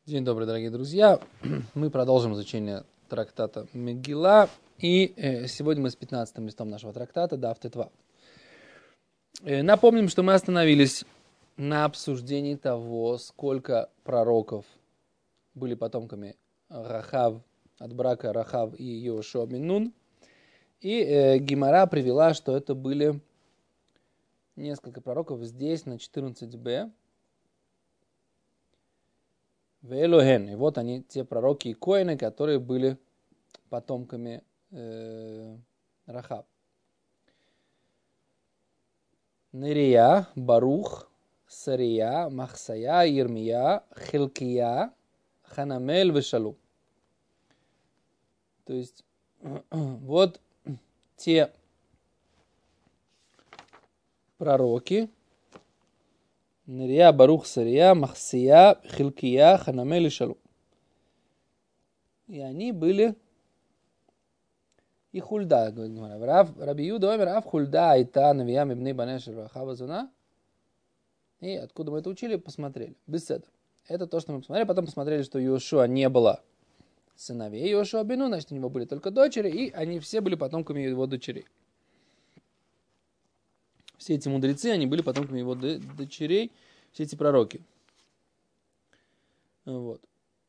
День добрый, дорогие друзья. Мы продолжим изучение трактата Мегилла. И сегодня мы с 15-м листом нашего трактата Даф Тетвав. Напомним, что мы остановились на обсуждении того, сколько пророков были потомками Рахав, от брака Рахав и Йошуа бен Нун. И Гемара привела, что это были несколько пророков здесь, на 14b. Велохен. И вот они, те пророки и коины, которые были потомками Рахав. Нерия, Барух, Сария, Махсая, Ирмия, Хилкия, Ханамель, Вешалу. То есть, вот те пророки, Нерия, Барух, Сария, Махсия, Хилкия, Ханамель и Шалу. И они были и Хульда, говорит Гемара. Раби Юда омер, ав Хульда айта навия мибней банеш Рахава зуна. И откуда мы это учили, посмотрели. Беседа. Это то, что мы посмотрели. Потом посмотрели, что Йошуа не было сыновей Йошуа бен Нун, значит, у него были только дочери, и они все были потомками его дочерей. Все эти мудрецы, они были потомками его дочерей, все эти пророки. Вот.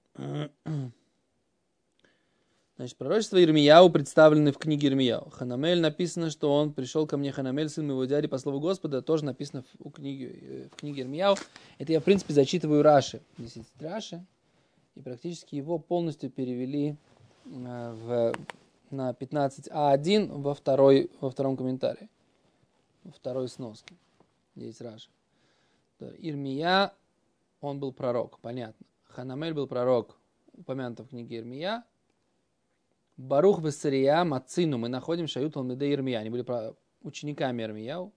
Значит, пророчество Ирмияу представлены в книге Ирмияу. Ханамель написано, что он пришел ко мне, Ханамель, сын моего дяди, по слову Господа, тоже написано в книге Ирмияу. Это я, в принципе, зачитываю Раши. Здесь есть Раши, и практически его полностью перевели на 15а1 во втором комментарии, во второй сноске. Здесь Раши. Ирмия, он был пророк, понятно. Ханамель был пророк, упомянут в книге Ирмия. Барух Весария Мацину, мы находим Шают Талмидей Ирмия, они были учениками Ирмияу.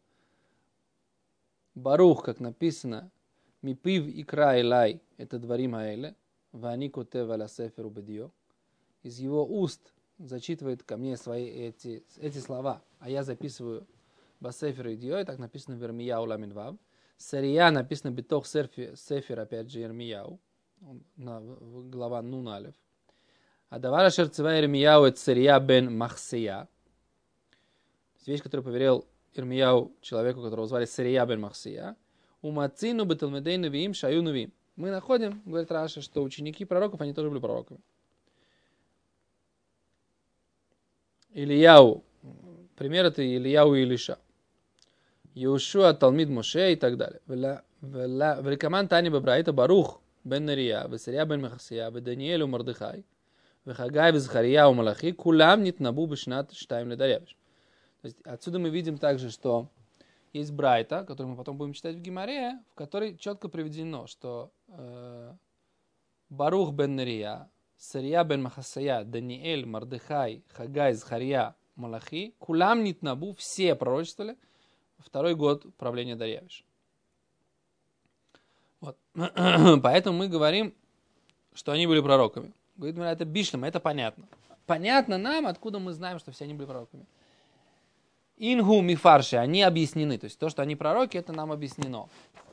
Барух, как написано, Мипив Икра Элай, это Дварим Аэле, Вани Котев Аля Сеферу Бедио. Из его уст зачитывает ко мне свои эти слова, а я записываю Басефер Идио, и так написано в Ирмияу Ламинвав. Сария написано Битох Сефер, опять же, Ирмияу, глава Нун Алеф. А давара шерцева Ирмияу это Сария бен Махсия. Вещь, которую поверил Ирмияу человеку, которого звали Сария бен Махсия. Умацину беталмедей навиим шаю навиим. Мы находим, говорит Раша, что ученики пророков, они тоже были пророками. Ильяу. Пример это Ильяу и Илиша. Йошуа Талмид Моше и так далее. Великаман Тани Бабраита Барух бен Нерия, Весария бен Махсия, Даниэлю Мордыхай. Вехагай, Везхария, Малахи, кулам нитнабу бешнат штаим ледаревиш. То есть отсюда мы видим также, что есть Брайта, который мы потом будем читать в Гемаре, в которой четко приведено, что Барух бен Нерия, Сария бен Махасая, Даниэль, Мордыхай, Хагай, Захария, Малахи, кулам нитнабу, все пророчествовали второй год правления Дарьявиша. Вот. Поэтому мы говорим, что они были пророками. Говорит, это бишлем, это понятно. Понятно нам, откуда мы знаем, что все они были пророками. Ингу мифарши, они объяснены. То есть то, что они пророки, это нам объяснено.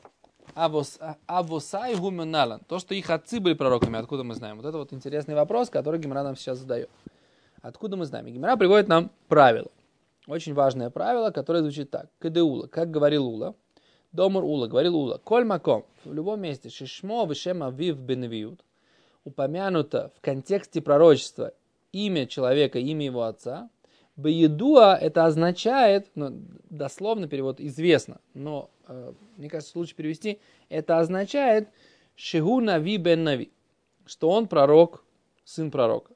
Авосай гуменалан, то, что их отцы были пророками, откуда мы знаем? Вот это вот интересный вопрос, который Гемара нам сейчас задает. Откуда мы знаем? И Гемара приводит нам правило. Очень важное правило, которое звучит так. Кедеула, как говорил Ула. Домур Ула, говорил Ула. Коль маком, в любом месте, шишмо вишем авив беневиют, упомянуто в контексте пророчества имя человека, имя его отца, беедуа это означает, дословно перевод известно, но мне кажется, лучше перевести, это означает шигу нави бен нави, что он пророк, сын пророка.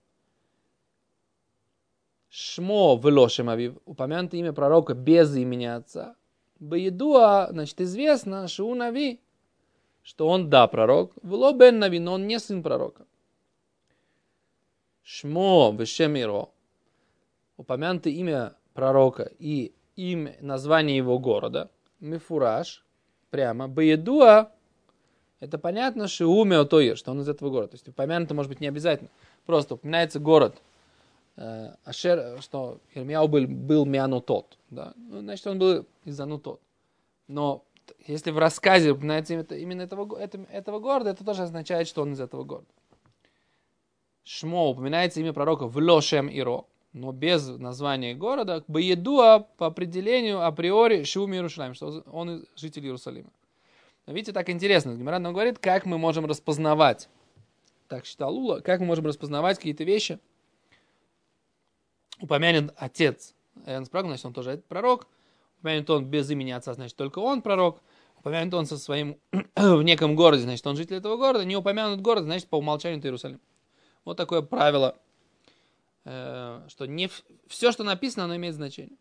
Шмо велошем авив, упомянуто имя пророка без имени отца. Беедуа, значит, известно, шигу нави, что он, да, пророк, вло бен нави, но он не сын пророка. Шмо вешемиро, упомянуто имя пророка и имя, название его города, мифураж, прямо, беедуа, это понятно, шиуме отоир, что он из этого города. То есть упомянуто, может быть, не обязательно, просто упоминается город, Ашер, что Ирмияу был Мианутот, да? Значит, он был из Анутот. Но если в рассказе упоминается именно этого города, это тоже означает, что он из этого города. Шмо упоминается имя пророка в Лошем Иро, но без названия города, Баедуа по определению априори Шум Иерушалаим, что он житель Иерусалима. Видите, так интересно. Гемара нам говорит, как мы можем распознавать, так считал Лула, как мы можем распознавать какие-то вещи. Упомянет отец Эрнс пророк, значит, он тоже пророк. Упомянет он без имени отца, значит, только он пророк. Упомянет он со своим в неком городе, значит, он житель этого города. Не упомянут город, значит, по умолчанию это Иерусалим. Вот такое правило, что не все, что написано, оно имеет значение.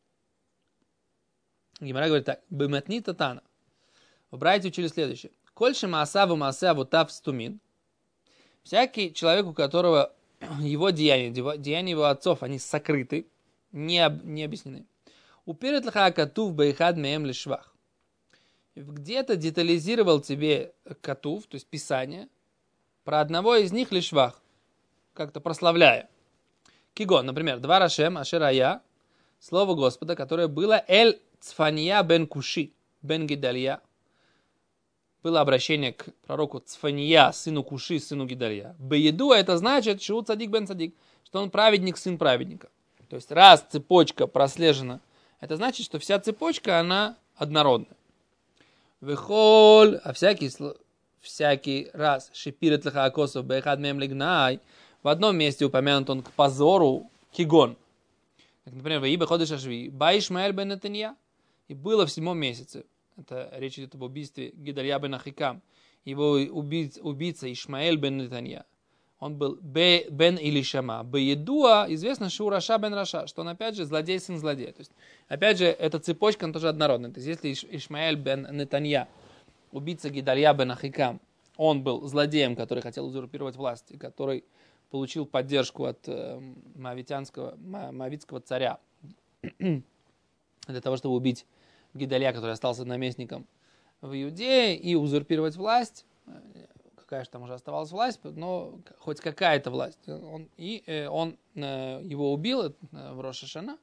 Гемара говорит так. Бематни татана. В Брайте учили следующее. Кольши маасаву маасаву тав стумин. Всякий человек, у которого его деяния его отцов, они сокрыты, не объяснены. Уперед лха катув бейхад меем лишвах. Где-то детализировал тебе катув, то есть писание, про одного из них лишвах, как-то прославляя. Кигон, например, два рашем ашерая, слово Господа, которое было эль цфания бен куши, бен гидалья. Было обращение к пророку Цфания, сыну Куши, сыну Гидалья. Бееду это значит, что цадик бен цадик, что он праведник, сын праведника. То есть раз цепочка прослежена, это значит, что вся цепочка, она однородная. Вехоль, а всякий раз, шипирет леха акосов бехад мем лигнай, в одном месте упомянут он к позору кигон. Как, например, ваибе ходыш ашви, ба Ишмаэль бен Нетанья, и было в 7 месяце. Это речь идет об убийстве Гидалья бен Ахикам. Его убийца Ишмаэль бен Нетанья. Он был бен Илишама. Беедуа, известно, что Раша бен Раша, что он опять же злодей сын злодея. То есть, опять же, эта цепочка, она тоже однородная. То есть, если Ишмаэль бен Нетанья, убийца Гидалья бен Ахикам, он был злодеем, который хотел узурпировать власть, и который получил поддержку от моавитского царя для того, чтобы убить Гидалья, который остался наместником в Иудее, и узурпировать власть. Какая же там уже оставалась власть, но хоть какая-то власть. Он его убил в Рош ха-Шана.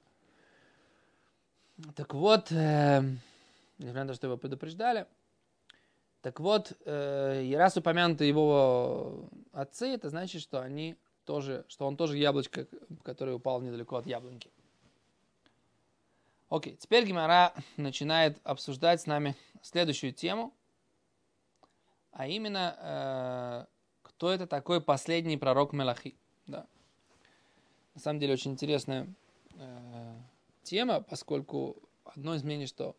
Так вот, несмотря на то, что его предупреждали, так вот, и раз упомянуты его отцы, это значит, что он тоже яблочко, которое упало недалеко от яблоньки. Окей, теперь Гемара начинает обсуждать с нами следующую тему, а именно, кто это такой последний пророк Мелахи. Да. На самом деле очень интересная тема, поскольку одно из мнений, что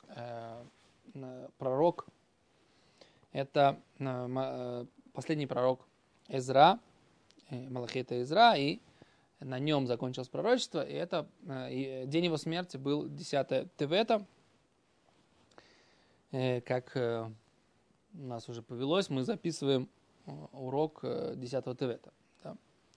пророк это последний пророк Эзра, Мелахи это Эзра, и на нем закончилось пророчество, и день его смерти был 10 Тевета. Как у нас уже повелось, мы записываем урок 10 Тевета. Да.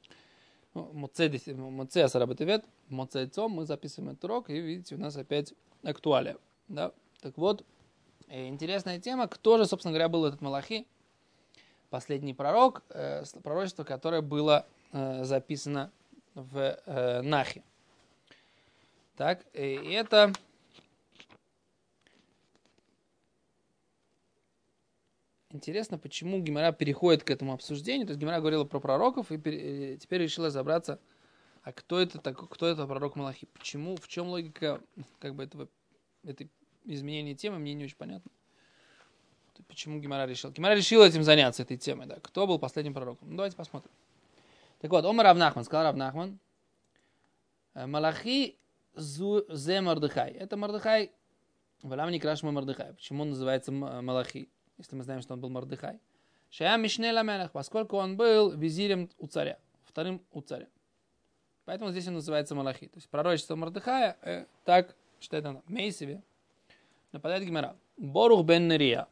Моцей Асараба Тевет, Моцей Цом, мы записываем этот урок, и видите, у нас опять актуалия. Да. Так вот, интересная тема, кто же, собственно говоря, был этот Мелахи, последний пророк, пророчество, которое было записано в Нахе. Так, и это интересно, почему Гемара переходит к этому обсуждению. То есть Гемара говорила про пророков, и теперь решила разобраться, а кто это пророк Мелахи? Почему, в чем логика этой изменения темы, мне не очень понятно. Почему Гемара решила? Гемара решила этим заняться, этой темой. Да. Кто был последним пророком? Ну, давайте посмотрим. Так вот, Омар Рав Нахман, сказал Рав Нахман, Малахи зе Мордехай. Это Мордехай, Валам не крашма Мордехай. Почему он называется Малахи, если мы знаем, что он был Мордехай? Шая Мишне Ламелах, поскольку он был визирем у царя, вторым у царя. Поэтому здесь он называется Малахи. То есть пророчество Мордехая, так считает она. Мей себе. Нападает Гемара. Борух бен Нерия,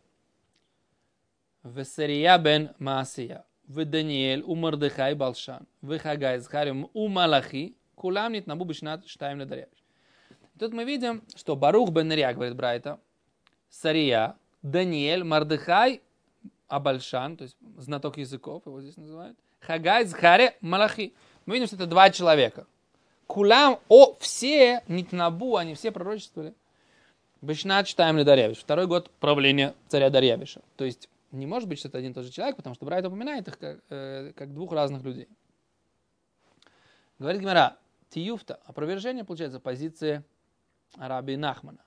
Весерия бен Маасия, в Даниэль, у Мордехай Балшан, в Хагай, Захарим, у Малахи, кулам нит набу бешнат штаим ледаряч. Тут мы видим, что Барух бен Нерия, говорит Брайта, Сария, Даниэль, Мордехай, Абальшан, то есть знаток языков, его здесь называют, Хагай, Захари, Малахи. Мы видим, что это 2 человека. Кулам, все, нит набу, они все пророчествовали. Бешнат читаем ли Дарьявиш. Второй год правления царя Дарьявиша. То есть не может быть, что это один и тот же человек, потому что Брайт упоминает их как двух разных людей. Говорит Гемара, Тиюфта, опровержение, получается, позиции Раби Нахмана.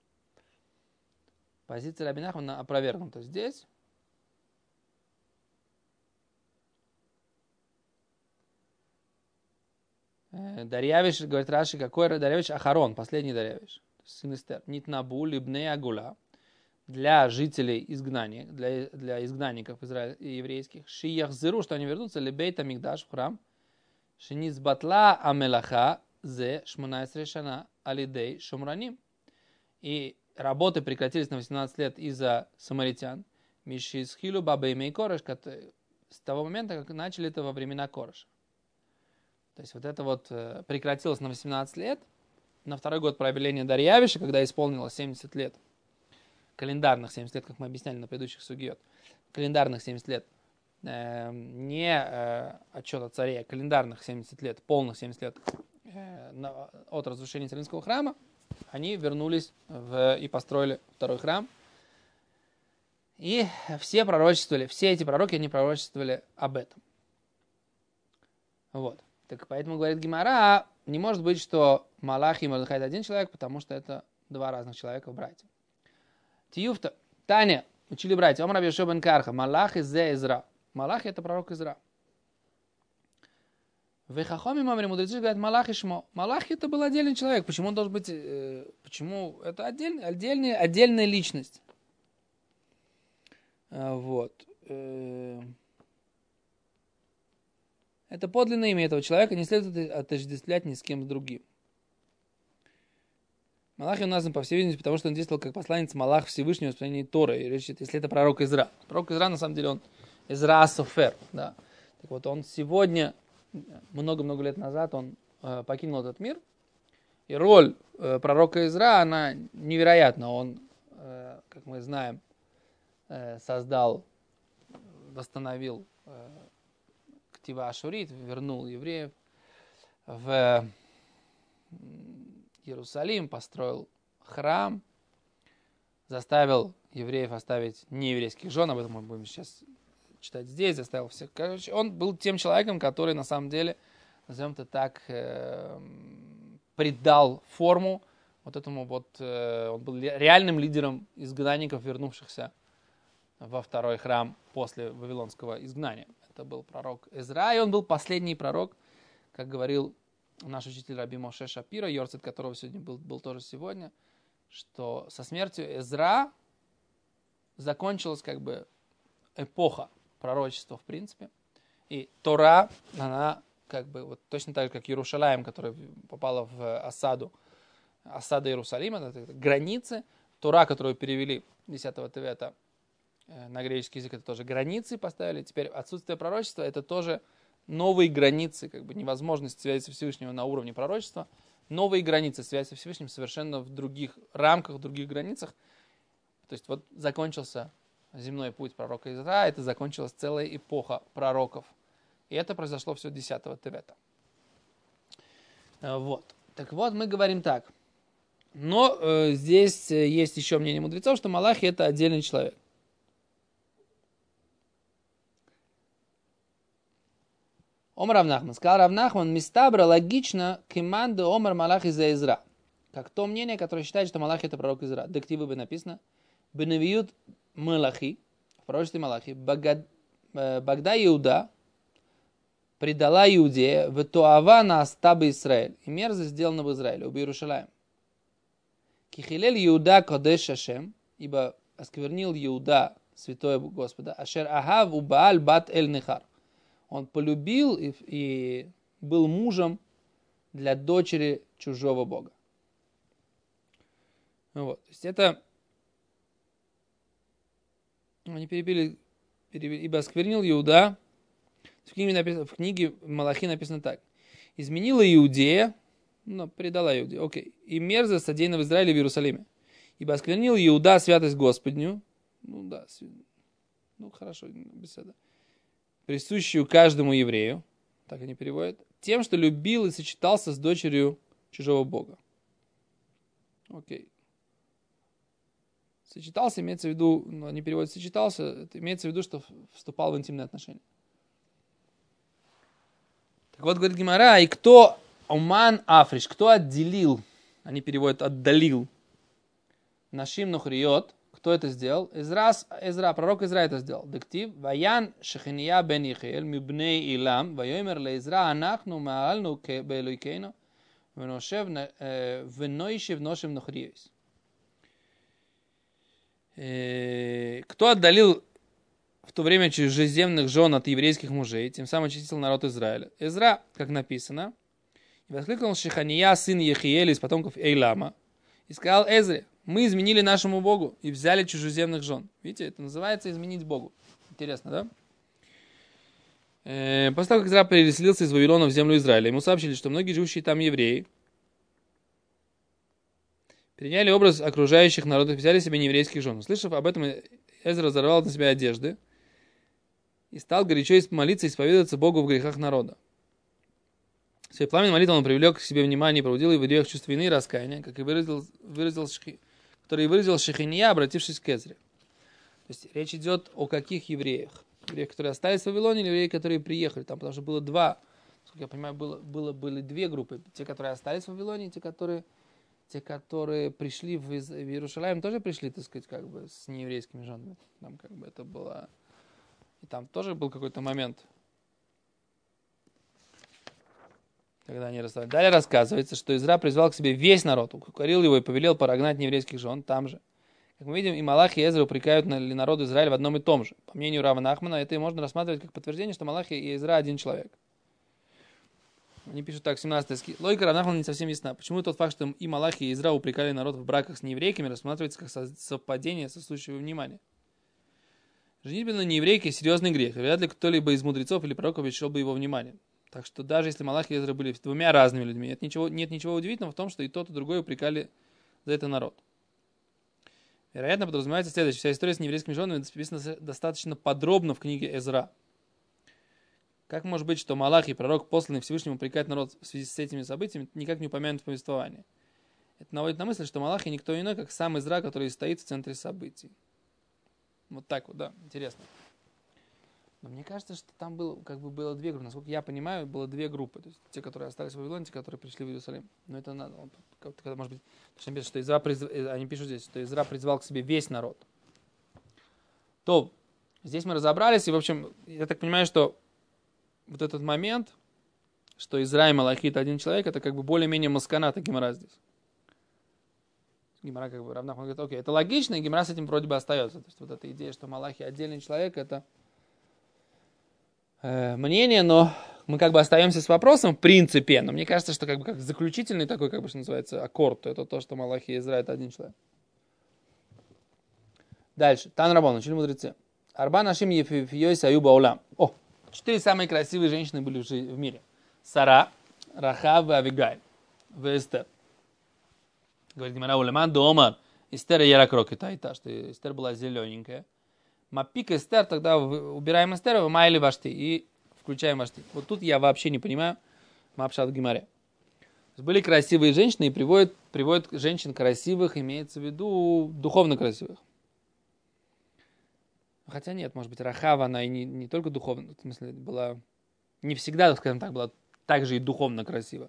Позиция Раби Нахмана опровергнута здесь. Дарьявиш, говорит Раши, какой Дарьявиш? Ахарон, последний Дарьявиш. Сын Эстер. Нитнабу, либне агула. Для жителей изгнания, для изгнанников еврейских. Шиях зыру, что они вернутся, лебейта мигдаш в храм. Шиниц батла амелаха зе шмунайс решана алидей шумраним. И работы прекратились на 18 лет из-за самаритян. Мишисхилу бабеймей кореш, с того момента, как начали это во времена Кореша. То есть вот это вот прекратилось на 18 лет, на второй год правления Дарьявиша, когда исполнилось 70 лет, календарных 70 лет, как мы объясняли на предыдущих сугиот, календарных 70 лет, не отчет о царе, а календарных 70 лет, полных 70 лет от разрушения Иерусалимского храма, они вернулись и построили второй храм. И все пророчествовали, все эти пророки, они пророчествовали об этом. Вот. Так поэтому, говорит Гемара, не может быть, что Малах и Мордехай это один человек, потому что это два разных человека в братья. Тиюфта, Таня, учили братья, Омар Раби бен Карха, Малах из Зе Изра. Малах это пророк Изра. Вехахоми мамри мудрецы говорят, Малах и Шмо. Малах это был отдельный человек. Почему он должен быть, почему это отдельная личность? Вот. Это подлинное имя этого человека, не следует отождествлять ни с кем другим. Малах он назван, по всей видимости, потому что он действовал как посланец Малах Всевышнего в исполнении Торы. И речь идет, если это пророк Изра. Пророк Изра, на самом деле, он Изра Софер. Да. Так вот, он сегодня, много-много лет назад, он покинул этот мир. И роль пророка Изра, она невероятна. Он, как мы знаем, создал, восстановил Ктива Ашурит, вернул евреев в Иерусалим, построил храм, заставил евреев оставить нееврейских жен, об этом мы будем сейчас читать здесь, заставил всех. Короче, он был тем человеком, который на самом деле, назовем это так, придал форму вот этому вот, он был реальным лидером изгнанников, вернувшихся во второй храм после вавилонского изгнания. Это был пророк Эзра, и он был последний пророк, как говорил наш учитель Раби Моше Шапира, йорцит которого сегодня был тоже сегодня, что со смертью Эзра закончилась как бы эпоха пророчества в принципе. И Тора, она как бы вот точно так же, как Иерушалаим, которая попала в осада Иерусалима, это границы. Тора, которую перевели 10-го Тевета на греческий язык, это тоже границы поставили. Теперь отсутствие пророчества, это тоже новые границы, как бы невозможность связи со Всевышним на уровне пророчества. Новые границы связи со Всевышним совершенно в других рамках, в других границах. То есть вот закончился земной путь пророка Изра, это закончилась целая эпоха пророков. И это произошло все 10-го Тевета. Вот. Так вот, мы говорим так. Но здесь есть еще мнение мудрецов, что Малахи это отдельный человек. Омар Равнахман. Сказал Равнахман, мистабра логично кеманды Омар Малах из Изра. Как то мнение, которое считает, что Малах это пророк Изра. Дективы бы написано. Бенавиют Малахи, в пророчестве Малахи, Богда Иуда предала Иудея в Туава на Астаба Исраэль. И мерзость сделана в Израиле, в Иерушалаим. Кихилель Иуда Кодеш Ашем, ибо осквернил Иуда святое Господа. Ашер Ахав Убааль Бат Эль Нехар. Он полюбил и был мужем для дочери чужого бога. Вот. То есть это они перебили, ибо осквернил Иуда. В книге Малахи написано так. Изменила Иудея, но предала Иудею. Окей. И мерзость содеяна в Израиле, в Иерусалиме. Ибо осквернил Иуда святость Господню. Ну да, хорошо, беседа. Присущую каждому еврею, так они переводят, тем, что любил и сочетался с дочерью чужого бога. Окей. Сочетался, имеется в виду, ну, они переводят сочетался, это имеется в виду, что вступал в интимные отношения. Так вот, говорит Гемара, и кто уман африш, кто отделил, они переводят отдалил, нашим нухриот, кто это сделал? Эзра, пророк Изра это сделал. Дектив, ваян шехения бен Ихиэль, мибней илам, вайомер леизра, анахну маальну беэлуикейну, венойшев ношем нухриёйс. Кто отдалил в то время чужеземных жен от еврейских мужей, тем самым очистил народ Израиля. Эзра, как написано, и воскликнул Шехания, сын Ехиэля из потомков Эйлама, и сказал Эзре, мы изменили нашему Богу и взяли чужеземных жен. Видите, это называется изменить Богу. Интересно, да? После того, как Изра переселился из Вавилона в землю Израиля, ему сообщили, что многие живущие там евреи переняли образ окружающих народов, взяли себе нееврейских жен. Услышав об этом, Эзра разорвал на себя одежды и стал горячо молиться и исповедоваться Богу в грехах народа. Своей пламенной молитвой он привлек к себе внимание и пробудил в идеях чувство вины и раскаяния, как и выразил Шехения, обратившись к Эзре. То есть речь идет о каких евреях? Евреи, которые остались в Вавилоне, или евреи, которые приехали там, потому что было два, насколько я понимаю, были две группы. Те, которые остались в Вавилоне, и те, которые пришли в Иерусалим, тоже пришли, так сказать, как бы с нееврейскими женами. Там как бы это было... И там тоже был какой-то момент, когда они расстались. Далее рассказывается, что Изра призвал к себе весь народ, укорил его и повелел прогнать нееврейских жен там же. Как мы видим, и Малах, и Эзра упрекают народ Израиля в одном и том же. По мнению Рава Нахмана, это можно рассматривать как подтверждение, что Малах и Эзра один человек. Они пишут так, 17-й. Логика Рава Нахмана не совсем ясна. Почему тот факт, что и Малах, и Эзра упрекали народ в браках с нееврейками, рассматривается как совпадение соответствующего внимания? Женитьба на нееврейке – серьезный грех. Вряд ли кто-либо из мудрецов или пророков лишил бы его внимания. Так что даже если Малах и Эзра были двумя разными людьми, нет ничего удивительного в том, что и тот, и другой упрекали за это народ. Вероятно, подразумевается следующее. Вся история с нееврейскими женами записана достаточно подробно в книге Эзра. Как может быть, что Малах и пророк, посланный Всевышнему, упрекают народ в связи с этими событиями, никак не упомянут в повествовании? Это наводит на мысль, что Малах и никто иной, как сам Эзра, который стоит в центре событий. Вот так вот, да, интересно. Но мне кажется, что там было две группы. Насколько я понимаю, было две группы. То есть те, которые остались в Вавилоне, те, которые пришли в Иерусалим. Но это надо, может быть, что они пишут здесь, что Изра призвал к себе весь народ. То, здесь мы разобрались, и, в общем, я так понимаю, что вот этот момент, что Изра и Малахи это один человек, это как бы более-менее масканата Гемара здесь. Гемара как бы равна, он говорит, окей, это логично, и Гемара с этим вроде бы остается. То есть вот эта идея, что Малахи отдельный человек, это мнение, но мы как бы остаемся с вопросом в принципе, но мне кажется, что как заключительный такой, как бы что называется, аккорд, это то, что Малахи и Изра это один человек. Дальше. Тан Рабон, учили мудрецы. Арба нашим ефиёйс аюба улам. 4 самые красивые женщины были в мире. Сара, Рахав, Авигаль, Эстер. Говорит Гемара улеман до Омар. Эстер ярокрок, это что Эстер была зелененькая. Мапик Эстер, тогда убираем Эстер, майли вашти и включаем вашти. Вот тут я вообще не понимаю Мапшат в Гемаре. Были красивые женщины и приводят женщин красивых, имеется в виду духовно красивых. Хотя нет, может быть, Рахава, она и не только духовно, в смысле, была не всегда, скажем так, была также и духовно красива.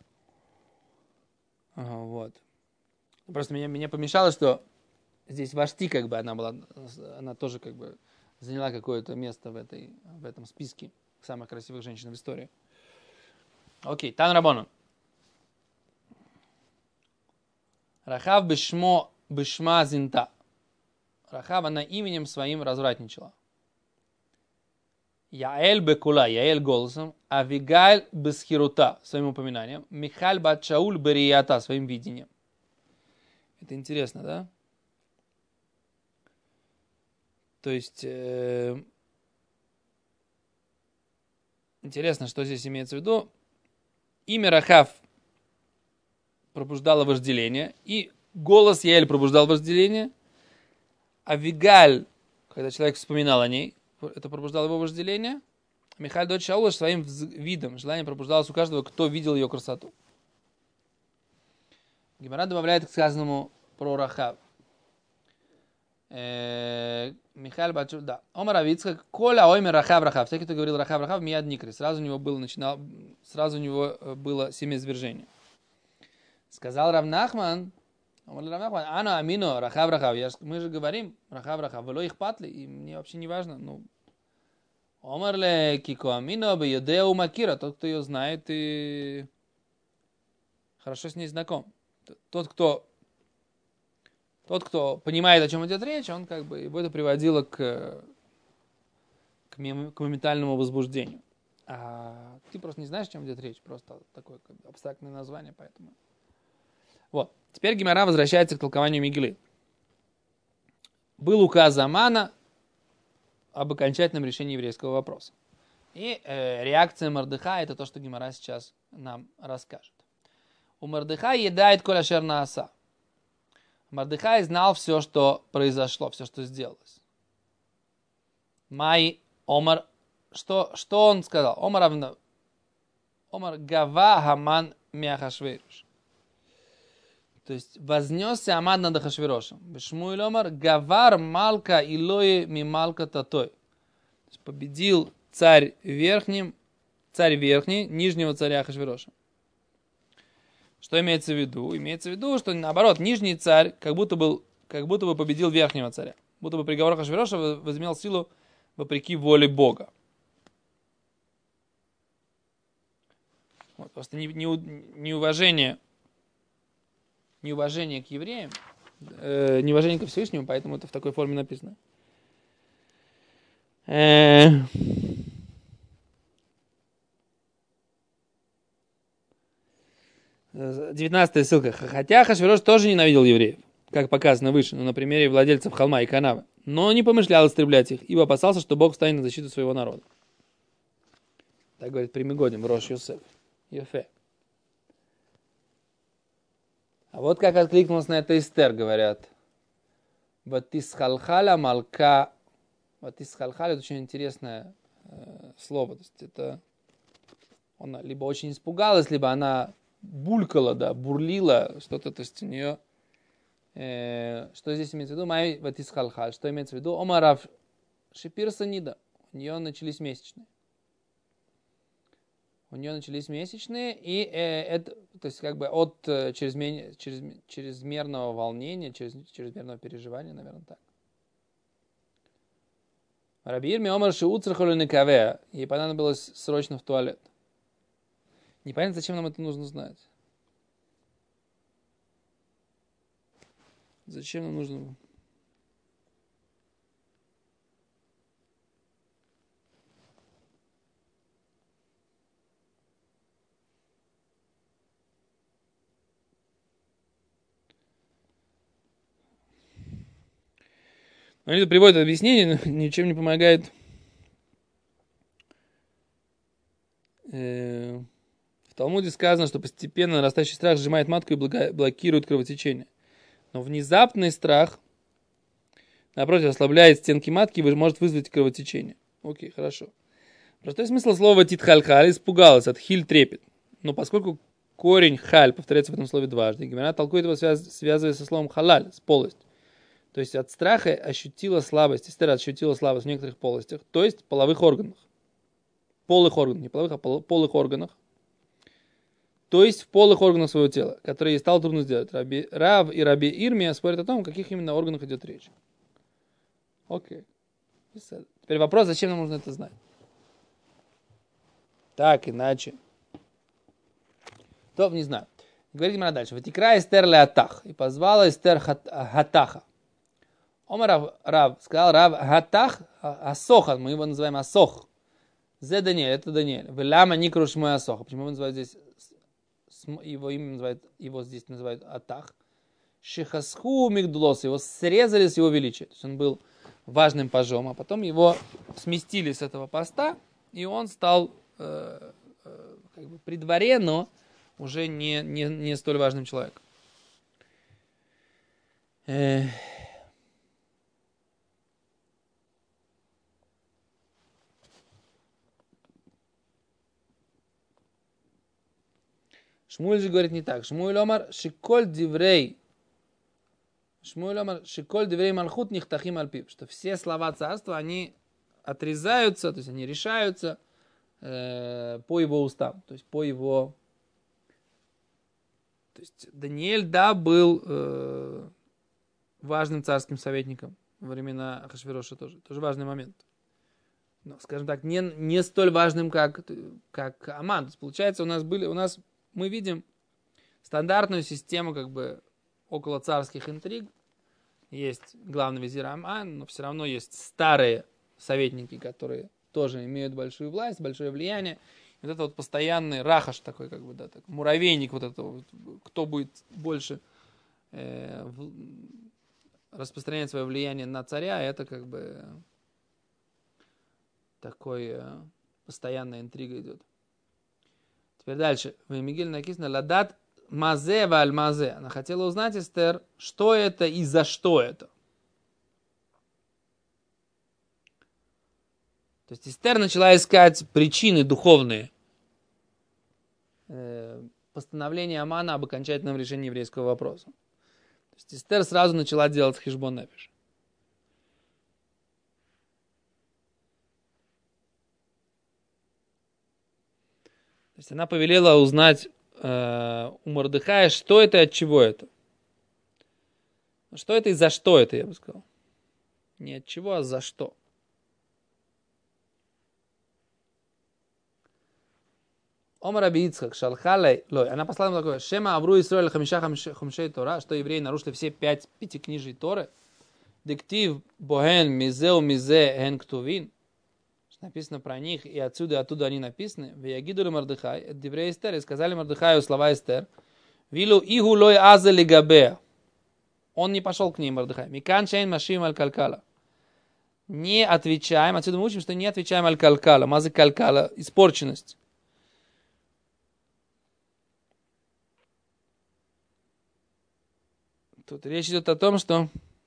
Вот. Просто меня помешало, что здесь Вашти, как бы, она тоже как бы заняла какое-то место в этом списке самых красивых женщин в истории. Окей, Тан Рабону. Рахав бешма зинта. Рахав, она именем своим развратничала. Яэль бекула, Яэль голосом, Авигаль бесхирута, своим упоминанием, Михаль бат Шауль берията, своим видением. Это интересно, да? То есть, интересно, что здесь имеется в виду. Имя Рахав пробуждало вожделение, и голос Яэль пробуждал вожделение. Авигаль, когда человек вспоминал о ней, это пробуждало его вожделение. Михаль дочь Шаула своим видом, желание пробуждалось у каждого, кто видел ее красоту. Гемара добавляет к сказанному про Рахав. Михаил Бачур, да. Омар Авицхак, Коля Оймер Рахав Рахав. Всякий, кто говорил Рахав Рахав, Мияд Никри. Сразу у него было семяизвержение. Сказал Рав Нахман, Ано Амино Рахав Рахав. Мы же говорим Рахав Рахав. Вело их патли, и мне вообще не важно. Ну, Омар ле Кико Амино Беюдеу Макира. Тот, кто ее знает и хорошо с ней знаком. Тот, кто понимает, о чем идет речь, он как бы его это приводило к моментальному возбуждению. А ты просто не знаешь, о чем идет речь, просто такое как бы абстрактное название, поэтому. Вот. Теперь Гемара возвращается к толкованию Мегилы. Был указ Амана об окончательном решении еврейского вопроса. И реакция Мордыхая — это то, что Гемара сейчас нам расскажет. У Мордыхая едает коля шерна оса. Мордыхай знал все, что произошло, все, что сделалось. Май Омар, что он сказал? Омар гава Хаман мяхашвейруш. То есть вознесся Аман над Ахашвирошем. Бешмуэль Омар гавар малка илои ми малка татой. Победил царь верхний, нижнего царя Ахашвироша. Что имеется в виду? Имеется в виду, что наоборот, нижний царь как будто бы победил верхнего царя. Будто бы приговор Ахашвироша возымел силу вопреки воле Бога. Вот, просто неуважение к евреям, неуважение ко Всевышнему, поэтому это в такой форме написано. 19 ссылка. Хотя Ахашвирош тоже ненавидел евреев, как показано выше, на примере владельцев холма и канавы, но не помышлял истреблять их, ибо опасался, что Бог встанет на защиту своего народа. Так говорит Примигодим, Рош Йосеф. Йофе. А вот как откликнулся на это Эстер, говорят. Ватисхалхаля малка. Ватисхалхаля — это очень интересное слово. То есть это она либо очень испугалась, либо она булькала, да, бурлила, что-то, то есть у нее... что здесь имеется в виду? Май ватисхалхаль. Что имеется в виду? Омарав шипирсанида. У нее начались месячные. И это, то есть как бы от чрезмерного волнения, чрезмерного переживания, наверное, так. Раби Ирми омар шиуцрахолю некавеа. Ей понадобилось срочно в туалет. Непонятно, зачем нам это нужно знать. Зачем нам нужно... Они тут приводят объяснение, но ничем не помогает. В Талмуде сказано, что постепенно нарастающий страх сжимает матку и блокирует кровотечение. Но внезапный страх, напротив, ослабляет стенки матки и может вызвать кровотечение. Окей, хорошо. Простой смысл слова титхаль-халь — испугалась, от хиль трепет. Но поскольку корень халь повторяется в этом слове дважды, Гемара толкует его, связывая со словом халаль, с полость. То есть от страха ощутила слабость, Эстер ощутила слабость в некоторых полостях, то есть половых органах. Полых органах, не половых, а полых органах. То есть в полых органах своего тела, которые ей стало трудно сделать. Рав и Раби Ирмия спорят о том, о каких именно органах идет речь. Окей. Теперь вопрос, зачем нам нужно это знать? Так, иначе. То не знаю. Говорит Гемара дальше. Ватикра Эстер леатах. И позвала Эстер Хатаха. Омар Рав, сказал Рав Хатах Асоха, мы его называем Асох. Зе Даниэль, это Даниэль. Велама Никруш мой Асоха. Почему его называют здесь, его здесь называют Атах? Шихасху Мигдулос, его срезали с его величия. То есть он был важным пажом, а потом его сместили с этого поста, и он стал как бы при дворе, но уже не столь важным человеком. Шмуэль же говорит не так. Шмуэль омар шиколь диврей Шмуэль омар, шиколь деврей малхут нихтахим альпив, что все слова царства, они отрезаются, то есть они решаются по его устам, то есть по его... То есть Даниэль, да, был важным царским советником во времена Ахашвироша тоже. Тоже важный момент. Но, скажем так, не столь важным, как Аман. То есть, получается, мы видим стандартную систему как бы около царских интриг. Есть главный визирь Аман, но все равно есть старые советники, которые тоже имеют большую власть, большое влияние. И вот это вот постоянный рахаш такой, как бы, да, так, муравейник вот этого, кто будет больше распространять свое влияние на царя, это как бы такой постоянная интрига идет. Теперь дальше. В Мигель написано «Ладат мазе валь мазе». Она хотела узнать, Эстер, что это и за что это. То есть Эстер начала искать причины духовные постановления Амана об окончательном решении еврейского вопроса. То есть Эстер сразу начала делать хешбон нефеш. То есть она повелела узнать у Мордехая, что это и от чего это. Что это и за что это, я бы сказал. Не от чего, а за что. Омар Раби Ицхак, шалхалей, лой. Она послала ему такое: Шема авру Исраэль хамиша хумшей Тора, что евреи нарушили все 5 пятикнижий Торы. Диктив боген мизеу мизе ген ктувин. Написано про них, и оттуда они написаны. В Ягиду Мордехай, это евреи Эстер, и сказали Мордехаю слова Эстер. Вилу игу лой азали габеа. Он не пошел к ней, Мордехай. Микан шейн машим аль калкала. Не отвечаем, отсюда мы учим, что не отвечаем аль калкала. Мазы калкала, испорченность. Тут речь идет о том, что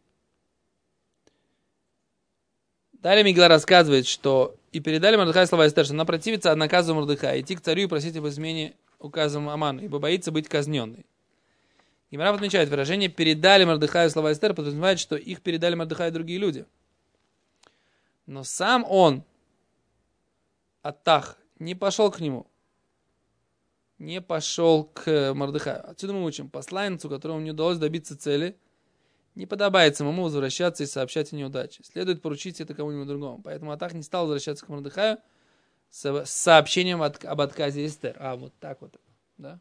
далее Мигла рассказывает, что и передали Мордехаю слова Эстер, что она противится от наказа Мордехая, идти к царю и просить об измене указом Амана, ибо боится быть казненной. Гемара отмечает, выражение «передали Мордехаю слова Эстер» подразумевает, что их передали Мордехаю другие люди. Но сам он, Аттах, не пошел к нему. Не пошел к Мордехаю. Отсюда мы учим, посланницу, которому не удалось добиться цели, не подобает самому возвращаться и сообщать о неудаче. Следует поручить это кому-нибудь другому. Поэтому Аттах не стал возвращаться к Мордехаю с сообщением об отказе Эстер. Вот так вот. Да?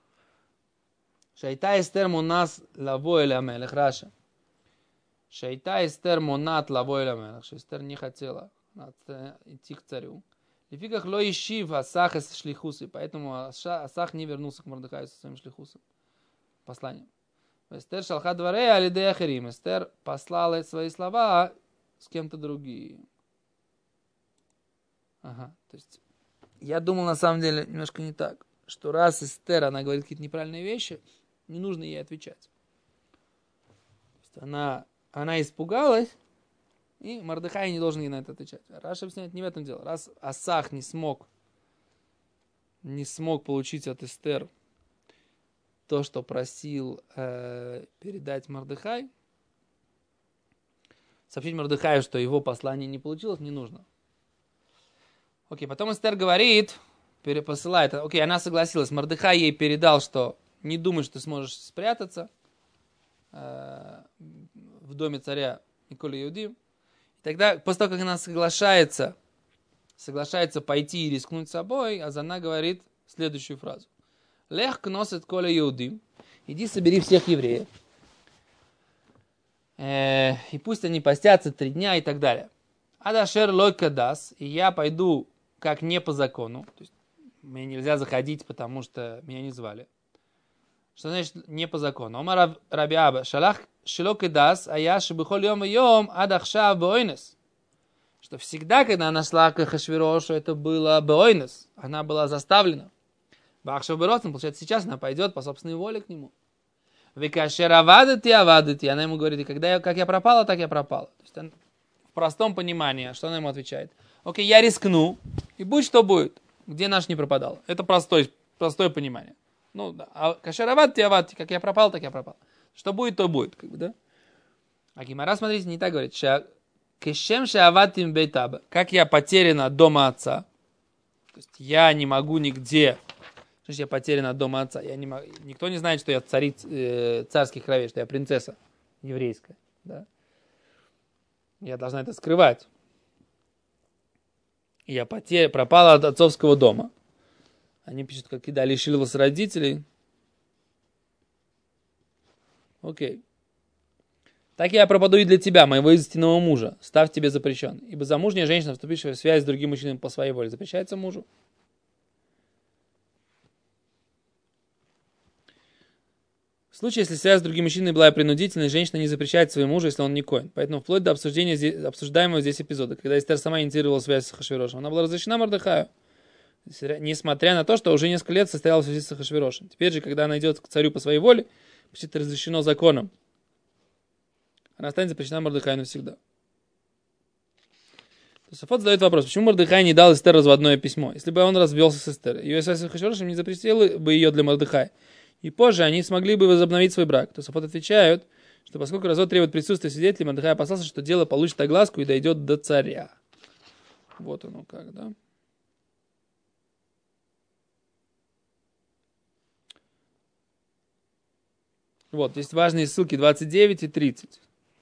Шайта Эстер монат лаво эль амелех. Раша. Шайта Эстер монат лаво эль амелех. Что Эстер не хотела идти к царю. Лификах ло ишив асах эс шлихусы. Поэтому Асах не вернулся к Мордехаю со своим шлихусом. Посланием. Эстер шалха дворе алидея херим. Эстер послала свои слова с кем-то другим. То есть я думал на самом деле немножко не так. Что раз Эстер, она говорит какие-то неправильные вещи, не нужно ей отвечать. То есть она испугалась, и Мордехай не должен ей на это отвечать. Раша объясняет, не в этом дело. Раз Асах не смог получить от Эстер то, что просил передать Мордехай, сообщить Мордехаю, что его послание не получилось, не нужно. Окей, потом Эстер говорит, перепосылает. Окей, она согласилась. Мордехай ей передал, что не думай, что ты сможешь спрятаться в доме царя Николя Иудим. И тогда, после того, как она соглашается пойти и рискнуть собой, она говорит следующую фразу. Лех кносит коля Иудим. Иди собери всех евреев. И пусть они постятся 3 дня и так далее. Адашер лойка дас. И я пойду как не по закону. То есть мне нельзя заходить, потому что меня не звали. Что значит не по закону? Омар Раби Аба. Шалах шилок и дас. А я шибихоль йом и йом адахша бойнес. Что всегда, когда она шла к Ахашвирошу, это было бойнес. Она была заставлена. Получается, сейчас она пойдет по собственной воле к нему. Авадати. Она ему говорит, как я пропала, так я пропала. То есть он, в простом понимании, что она ему отвечает? Окей, я рискну, и будь что будет. Где наш не пропадал? Это простое понимание. Да. А кашеравадти, как я пропал, так я пропал. Что будет, то будет. Да? А Гемара, смотрите, не так говорит. Кешем шааватим бейтаба. Как я потерян от дома отца. То есть я не могу нигде. Значит, я потерян от дома отца. Я не могу, никто не знает, что я царских кровей, что я принцесса еврейская. Да? Я должна это скрывать. Я пропала от отцовского дома. Они пишут, как Ида лишилась родителей. Окей. Так я пропаду и для тебя, моего истинного мужа. Став тебе запрещен. Ибо замужняя женщина, вступившая в связь с другим мужчиной по своей воле, запрещается мужу. В случае, если связь с другим мужчиной была принудительной, женщина не запрещает своему мужу, если он не коин. Поэтому вплоть до обсуждаемого здесь эпизода, когда Эстер сама инициировала связь с Ахашвирошем, она была разрешена Мордехаю, несмотря на то, что уже несколько лет состояла в связи с Ахашвирошем. Теперь же, когда она идет к царю по своей воле, почти это разрешено законом. Она станет запрещена Мордехаю навсегда. Тосафот задает вопрос, почему Мордехай не дал Эстер разводное письмо? Если бы он развелся с Эстер, ее связь с Ахашвирошем не запретила бы ее для Мордехая. И позже они смогли бы возобновить свой брак. Тосафот отвечают, что поскольку развод требует присутствия свидетелей, Мордехай опасался, что дело получит огласку и дойдет до царя. Вот оно как, да? Вот, есть важные ссылки 29 и 30.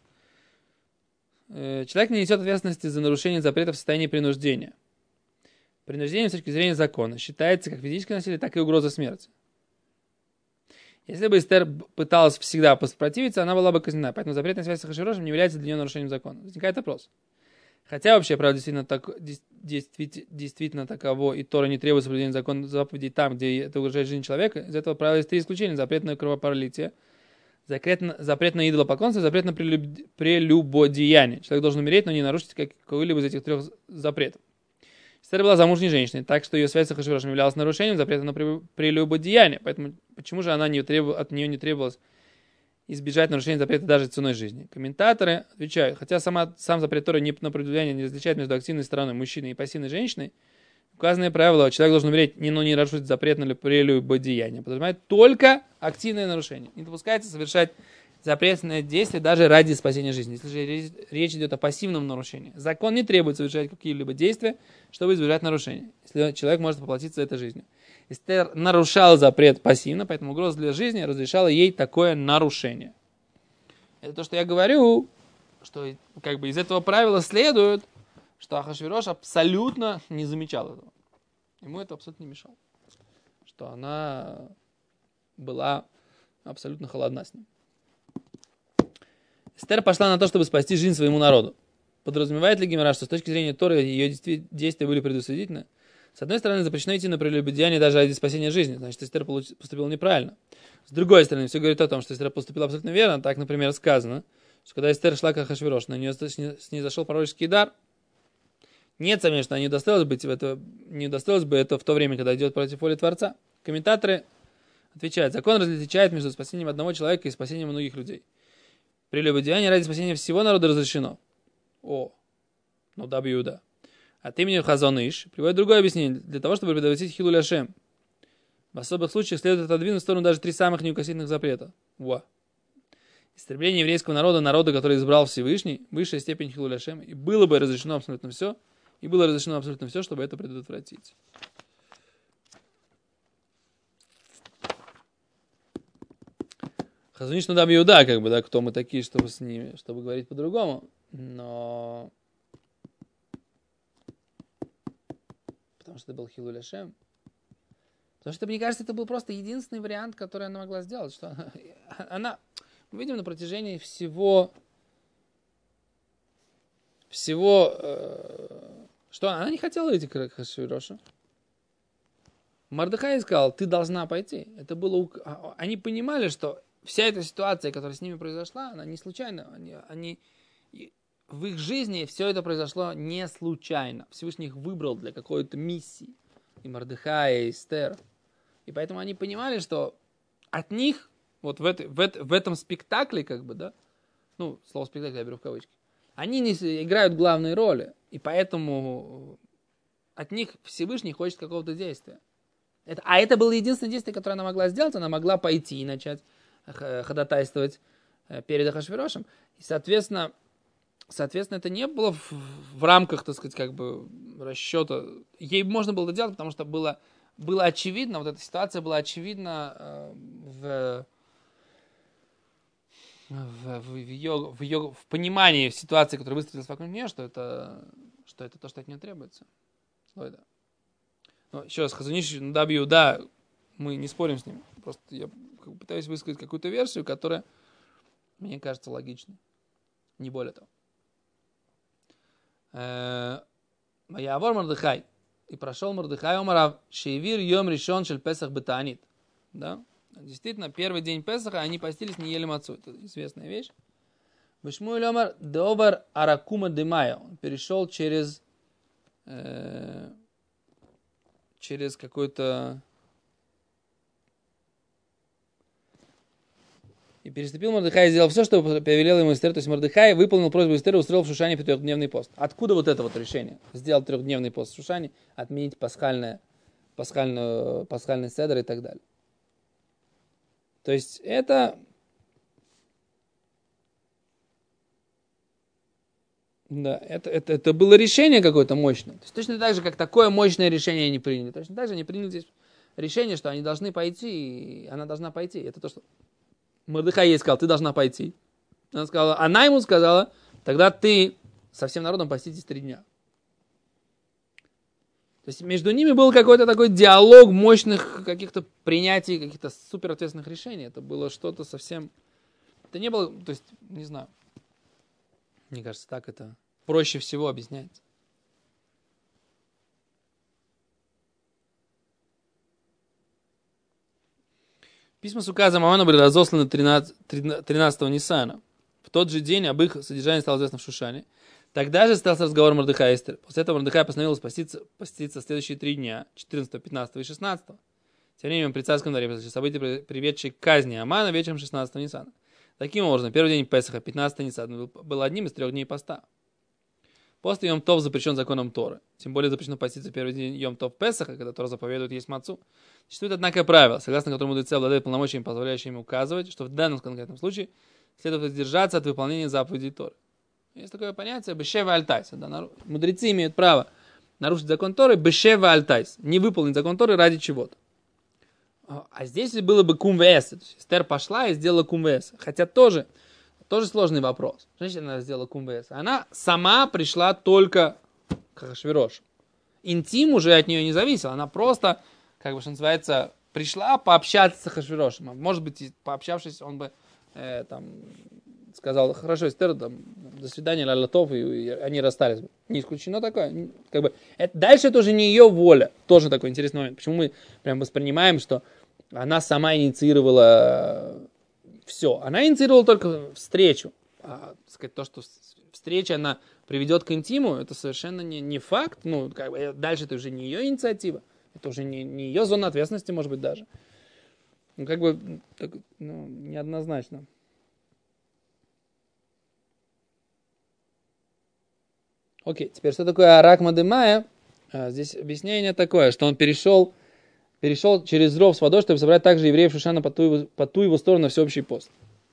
Человек не несет ответственности за нарушение запретов в состоянии принуждения. Принуждение с точки зрения закона считается как физическое насилие, так и угроза смерти. Если бы Эстер пыталась всегда воспротивиться, она была бы казнена. Поэтому запретная связь с Ахашвирошем не является для нее нарушением закона. Возникает вопрос. Хотя вообще, правда, действительно таково, и Тора не требует соблюдения закона заповедей там, где это угрожает жизни человека, из этого правила есть 3 исключения. Запрет на кровопролитие, запрет на идолопоклонство, запрет на прелюбодеяние. Человек должен умереть, но не нарушить какой-либо из этих 3 запретов. Эстер была замужней женщиной, так что ее связь с Ахашвирошем являлась нарушением запрета на прелюбодеяние. Поэтому почему же от нее не требовалось избежать нарушения запрета даже ценой жизни? Комментаторы отвечают, хотя сам запрет Торы на прелюбодеяние не различает между активной стороной мужчины и пассивной женщиной, указанное правило, человек должен умереть, но не нарушить запрет на прелюбодеяние. Подразумевает только активное нарушение. Не допускается совершать запретное действие даже ради спасения жизни. Если же речь идет о пассивном нарушении, закон не требует совершать какие-либо действия, чтобы избежать нарушения. Если человек может поплатиться за это жизнью. Эстер нарушала запрет пассивно, поэтому угроза для жизни разрешала ей такое нарушение. Это то, что я говорю, что как бы из этого правила следует, что Ахашвирош абсолютно не замечал этого. Ему это абсолютно не мешало. Что она была абсолютно холодна с ним. Эстер пошла на то, чтобы спасти жизнь своему народу. Подразумевает ли Гемара, что с точки зрения Торы ее действия были предусудительны? С одной стороны, запрещено идти на прелюбодеяние даже ради спасения жизни. Значит, Эстер поступила неправильно. С другой стороны, все говорит о том, что Эстер поступила абсолютно верно. Так, например, сказано, что когда Эстер шла к Ахашвирошу, на нее снизошел пророческий дар. Нет сомнений, что не удостоилось бы это в то время, когда идет против воли Творца. Комментаторы отвечают, закон различает между спасением одного человека и спасением многих людей. Прелюбодеяние ради спасения всего народа разрешено. Ну да, Иуда. От имени Хазон Иш приводит другое объяснение. Для того, чтобы предотвратить Хилуль Ашем. В особых случаях следует отодвинуть в сторону даже 3 самых неукоснительных запрета. Истребление еврейского народа, который избрал Всевышний, высшая степень Хилуль Ашем. И было бы разрешено абсолютно все, чтобы это предотвратить. Хазон Иш, ну да, Иуда, как бы, да, кто мы такие, чтобы с ними, чтобы говорить по-другому. Но потому что это был Хилуль Ашем. Потому что, мне кажется, это был просто единственный вариант, который она могла сделать. Что мы видим на протяжении всего, что она не хотела идти к Ахашвирошу. Мордехай сказал, ты должна пойти. Это было, они понимали, что вся эта ситуация, которая с ними произошла, она не случайна. В их жизни все это произошло не случайно. Всевышний их выбрал для какой-то миссии. И Мордехай, и Эстер. И поэтому они понимали, что от них, вот в этом спектакле, как бы, да, слово спектакль я беру в кавычки, они не играют главные роли. И поэтому от них Всевышний хочет какого-то действия. Это было единственное действие, которое она могла сделать. Она могла пойти и начать ходатайствовать перед Ахашвирошем. И, соответственно, это не было в рамках, так сказать, как бы расчета. Ей можно было это делать, потому что было очевидно, вот эта ситуация была очевидна в понимании ситуации, которая выстроилась вокруг нее, что это то, что от нее требуется. Но еще раз, Хазуниш, да, мы не спорим с ним. Просто я пытаюсь высказать какую-то версию, которая мне кажется логичной. Не более того. Маявор Мордехай. И прошел Мордехай Омарав Шеевир Йом Ришон Шель Песах Бетаанит. Да? Действительно, первый день Песаха они постились, не ели мацу. Это известная вещь. Вишмуэль Омар Деобар Аракума Демая. Он перешел через какой-то... И переступил Мордехай и сделал все, что повелел ему Эстер. То есть Мордехай выполнил просьбу Эстера и устроил в Шушане трехдневный пост. Откуда вот это вот решение? Сделать трехдневный пост в Шушане, отменить пасхальный седр и так далее. То есть это... Да, это было решение какое-то мощное. То есть точно так же, как такое мощное решение они приняли. Точно так же они приняли здесь решение, что они должны пойти, и она должна пойти. Это то, что Мордехай ей сказал, ты должна пойти. Она ему сказала, тогда ты со всем народом поститесь 3 дня. То есть между ними был какой-то такой диалог мощных каких-то принятий, каких-то суперответственных решений. Это было что-то совсем... Это не было, то есть, не знаю. Мне кажется, так это проще всего объясняется. Письма с указом Амана были разосланы 13-го Ниссана. В тот же день об их содержании стало известно в Шушане. Тогда же стался разговор Мордехая и Эстер. После этого Мордехай постановил поститься следующие 3 дня, 14, 15 и 16. Тем временем при царском дворе произошли события, приведшие к казни Амана вечером 16-го Ниссана. Таким образом, первый день Песаха, 15-й Нисан, был одним из 3 дней поста. Пост Йом Тов запрещен законом Торы. Тем более запрещено поститься в первый день Йом Тов Песаха, когда Тора заповедует есть мацу. Существует, однако, правило, согласно которому мудрецы обладают полномочиями, позволяющими указывать, что в данном конкретном случае следует воздержаться от выполнения заповедей Торы. Есть такое понятие бешева альтайс. Да, мудрецы имеют право нарушить закон Торы бешева альтайс. Не выполнить закон Торы ради чего-то. А здесь было бы кумвес. Эстер пошла и сделала кумвес. Хотя тоже сложный вопрос. Женщина она сделала кумвес. Она сама пришла только к Ахашвирошу. Интим уже от нее не зависел. Она просто, как бы, что называется, пришла пообщаться с Ахашвирошем. Может быть, пообщавшись, он бы сказал, хорошо, Эстер, до свидания, ля-ля-тов, и они расстались. Не исключено такое. Как бы, дальше это уже не ее воля. Тоже такой интересный момент. Почему мы прям воспринимаем, что она сама инициировала все. Она инициировала только встречу. Сказать, то, что встреча она приведет к интиму, это совершенно не факт. Ну, как бы, дальше это уже не ее инициатива. Это уже не ее зона ответственности, может быть, даже. Ну, как бы, неоднозначно. Окей, теперь что такое Арак Мадемая? Здесь объяснение такое, что он перешел через ров с водой, чтобы собрать также евреев Шушана по ту его сторону на всеобщий пост.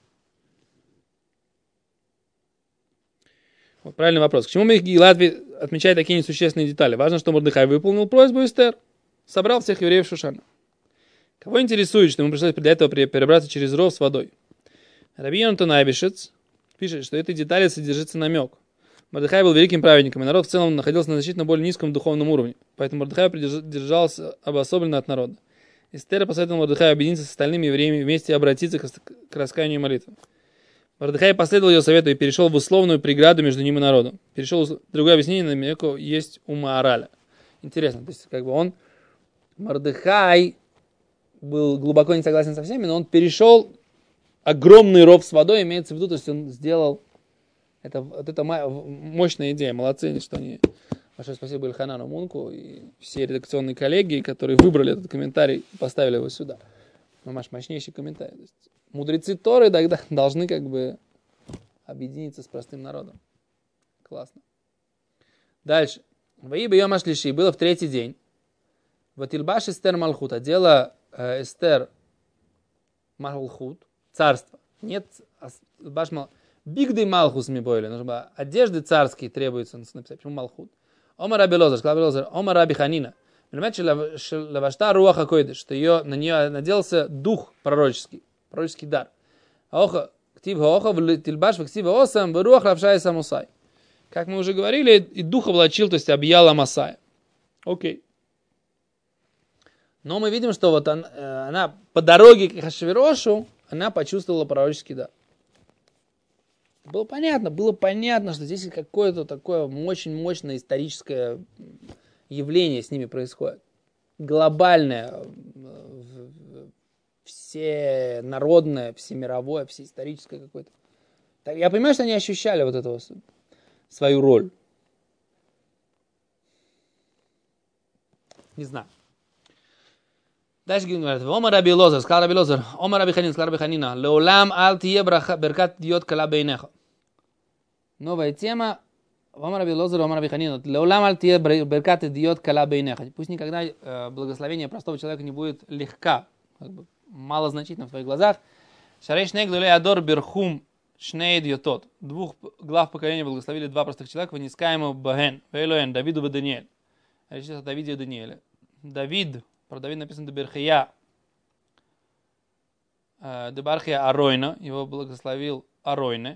Вот правильный вопрос. К чему Мегилат отмечает такие несущественные детали? Важно, что Мордехай выполнил просьбу Эстер, собрал всех евреев Шушана. Кого интересует, что ему пришлось для этого перебраться через ров с водой? Раби Йонатан Айбишец пишет, что этой детали содержится намек. Мордехай был великим праведником, и народ в целом находился на значительно более низком духовном уровне. Поэтому Мордехай держался обособленно от народа. Эстер посоветовал Мордехаю объединиться с остальными евреями и вместе обратиться к раскаянию и молитве. Мордехай последовал ее совету и перешел в условную преграду между ним и народом. Другое объяснение намеку есть у Маараля. Интересно, то есть как бы Мордехай был глубоко не согласен со всеми, но он перешел огромный ров с водой, имеется в виду, то есть он сделал... Это мощная идея. Молодцы, что они... Большое спасибо Ильханану Мунку и все редакционные коллеги, которые выбрали этот комментарий и поставили его сюда. Мощнейший комментарий. То есть, мудрецы Торы тогда должны как бы объединиться с простым народом. Классно. Дальше. Ваиба Йома Шлиши было в 3-й день. Ватильбаш Эстер Малхут. Одела Эстер Малхут. Царство. Нет Бигды Малхус ми бойли. Одежды царские требуются написать. Почему Малхут? Омар Раби Лозер, сказал Раби Лозер, Омар Раби Ханина. Понимаете, лавашта руаха койдыш, что на нее наделся дух пророческий дар. Оха, ктив оха, тильбаш, вктив осам, руах лавшай самусай. Как мы уже говорили, и дух облачил, то есть объял Амасая. Окей. Но мы видим, что вот она по дороге к Ахашверошу, она почувствовала пророческий дар. Было понятно, что здесь какое-то такое очень мощное историческое явление с ними происходит. Глобальное, всенародное, всемировое, всеисторическое какое-то. Я понимаю, что они ощущали вот эту свою роль. Не знаю. Дальше говорит, Омар Раби Лозер, сказал Раби Лозер, Омар Раби Ханин, сказал Раби Ханина, Леулам аль тие беркат диот кала бейнеха. Новая тема, Омар Раби Лозер, Омар Раби Ханина, Леулам аль тие беркат диот кала бейнеха. Пусть никогда благословение простого человека не будет легка, как бы малозначительно в твоих глазах. Шарейш нег лулей адор берхум шней диотот. Двух глав поколения благословили два простых человека, вынискаемо баген, вейлоэн, Давиду и Даниэль. Речь идет о Давиде и Даниэле. Давид, про Давида написано Дебархия Аройна, его благословил Аройне.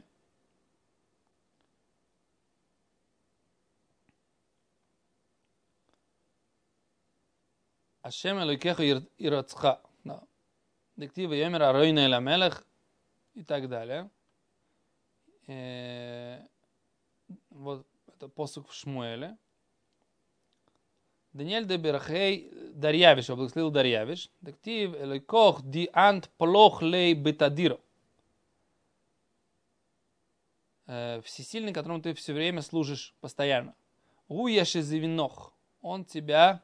Ашем Элокеху Ирацха. Дектива Йомер Аройна Эля Мелех и так далее. Вот это посук в Шмуэле. Даниэль де Берхей Дарьявиш, благословил Дарьявиш. Дектив Элокох ди ант плох лей бетадиро. Всесильный, которому ты все время служишь постоянно. Ешезивинох. Он тебя...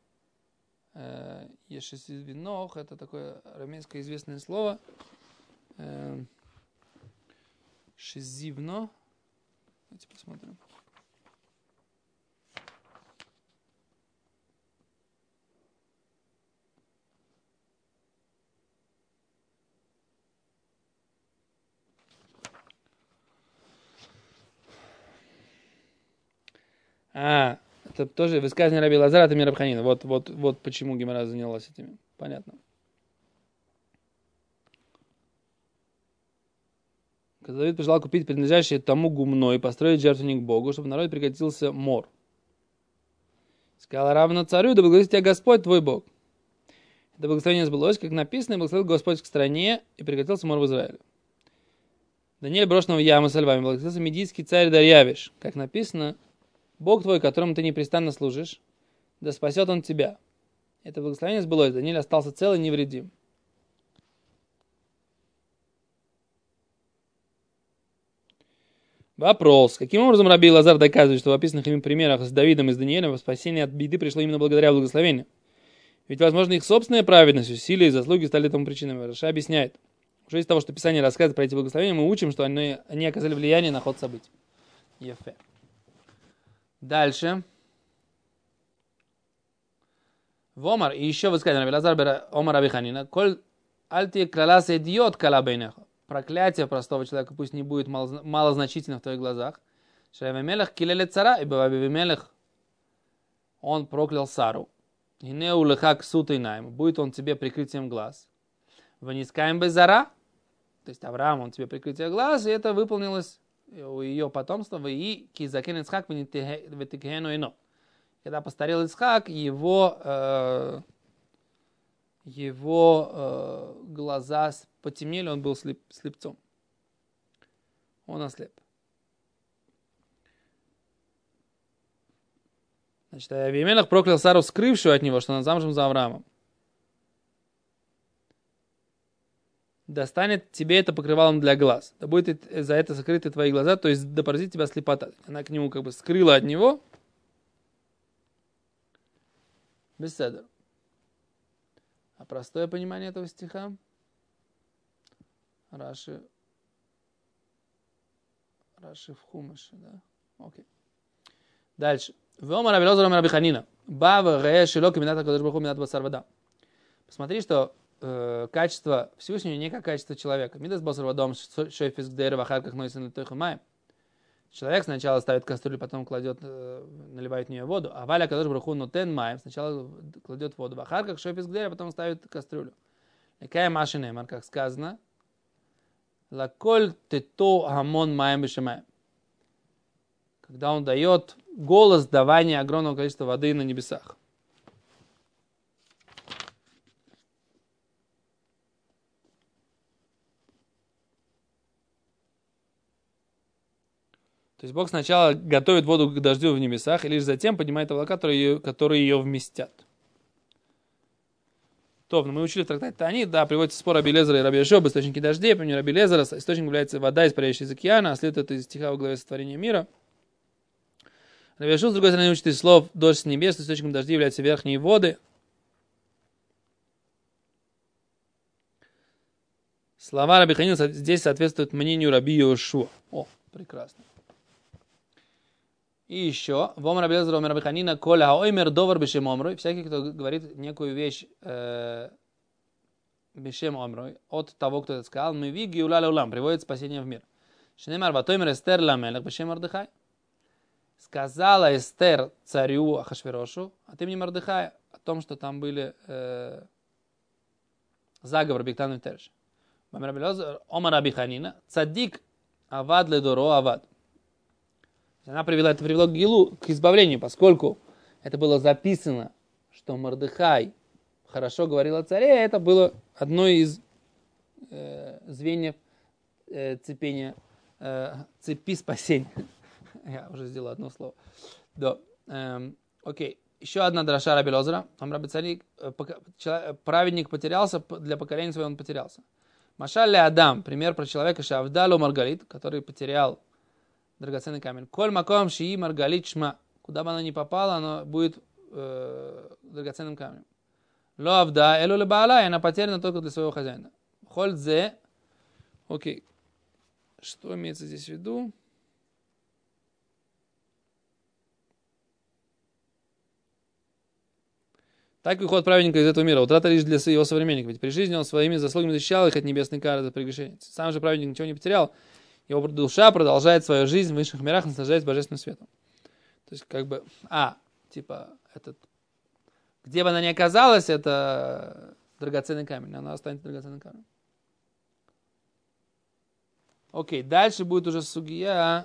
Ешезивинох, это такое арамейское известное слово. Шезивно. Давайте посмотрим. Это тоже высказывание Раби Лазара от Раби Ханина. Вот почему Гемара занялась этими. Понятно. Когда Давид пожелал купить принадлежащее тому гумно и построить жертвенник Богу, чтобы народ прекратился мор. Сказал равно царю, да благословит тебя Господь твой Бог. Это благословение сбылось, как написано, и благословил Господь к стране, и прекратился мор в Израиле. Даниэль брошенного в яму со львами, благословился медийский царь Дарьявиш, как написано, Бог твой, которому ты непрестанно служишь, да спасет он тебя. Это благословение сбылось, Даниэль остался цел и невредим. Вопрос. Каким образом Раби Лазар доказывает, что в описанных им примерах с Давидом и с Даниэлем спасение от беды пришло именно благодаря благословению? Ведь, возможно, их собственная праведность, усилия и заслуги стали тому причиной. Раша объясняет. Уже из того, что Писание рассказывает про эти благословения, мы учим, что они оказали влияние на ход событий. Ефе. Дальше. Вомар. И еще высказано Раби Лазар Омар Раби Ханина. Коль альти кралас идиот кала бейнеха. Проклятие простого человека пусть не будет малозначительно в твоих глазах. Шайвамелех килеле цара, ибо Авимелех он проклял Сару. И не улыхак сутой найм. Будет он тебе прикрытием глаз. Ванискаем безара. То есть Авраам, он тебе прикрытие глаз, и это выполнилось у ее потомства. И кизакен Ицхак витикхену ино. Когда постарел Ицхак, его глаза потемнели, он был слепцом. Он ослеп. Значит, Авимелех проклял Сару, скрывшую от него, что она замужем за Авраамом. Да станет тебе это покрывалом для глаз. Да будет за это закрыты твои глаза, то есть да поразит тебя слепота. Она к нему как бы скрыла от него. Беседа. А простое понимание этого стиха? Раши в Хумаше, да? Окей. Дальше. Веомар Раби Лозер Раби Ханина. Бава ре шело киминат акадош барух ху минат басар вада. Посмотри, что качество Всевышнего не как качество человека. Мидас босар вадом шойфис гдейр вахар как нойсен литойха маем. Человек сначала ставит кастрюлю, потом кладет, наливает в нее воду. А валя кадош браху нотен маем. Сначала кладет воду. Вахар как шойфис гдейр, а потом ставит кастрюлю. Какая машина, как сказано. Лаколь тето гамон маем бешемаем. Когда он дает голос давания огромного количества воды на небесах. То есть Бог сначала готовит воду к дождю в небесах, и лишь затем поднимает облака, которые ее вместят. То, мы учили в трактате Таани, да, приводится спор Раби Элиэзера и Раби Йошуа об источнике дождей. По мнению Раби Элиэзера, источником является вода, испаряющая из океана, а следует это из стиха во главе сотворения мира. Раби Йошуа, с другой стороны, учит из слов «дождь с небес», источником дождей являются верхние воды. Слова Раби Ханина здесь соответствуют мнению Раби Йошуа. О, прекрасно. И еще, вом Раби Элиэзер омер Раби Ханина, коля хаоймер довар бешем омрой, всякий, кто говорит некую вещь бешем омрой, от того, кто это сказал, мы ви гиула леулам, приводит спасение в мир. Шнемар ватоймер эстер ламелех бешем Мордехай. Сказала Эстер царю Ахашверошу от имени Мордехая о том, что там были заговор Бигтан и Тереш. Омар Раби Ханина, цадик авад ледоро авад. Она привела к Гилу, к избавлению, поскольку это было записано, что Мордехай хорошо говорил о царе, это было одно из звеньев цепи спасения. Я уже сделал одно слово. Да. Окей. Еще одна драша Раби Элиэзера. Там Раби Царик, праведник потерялся, для поколения своего он потерялся. Машаль Адам, пример про человека, Шавдалу Маргалит, который потерял драгоценный камень. Коль маком шии Маргалит шма. Куда бы она ни попала, она будет драгоценным камнем. Ло авда элу лебаала, и она потеряна только для своего хозяина. Хольдзе. Окей. Что имеется здесь в виду? Так выходит праведника из этого мира. Утрата лишь для его современников. Ведь при жизни он своими заслугами защищал их от небесной кары за прегрешение. Сам же праведник ничего не потерял. Его душа продолжает свою жизнь в высших мирах, наслаждаясь божественным светом. То есть, как бы, где бы она ни оказалась, это драгоценный камень. Она останется драгоценным камнем. Окей, дальше будет уже сугия,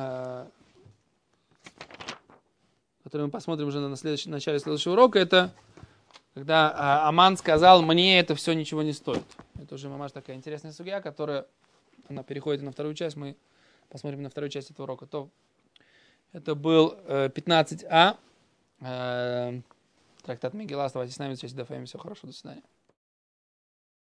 которую мы посмотрим уже на начале следующего урока. Это когда Аман сказал, мне это все ничего не стоит. Это уже, мамаш, такая интересная сугия, которая, она переходит на вторую часть. Мы посмотрим на вторую часть этого урока. То, это был 15а. Трактат Мегилла. Оставайтесь с нами. Все хорошо. До свидания.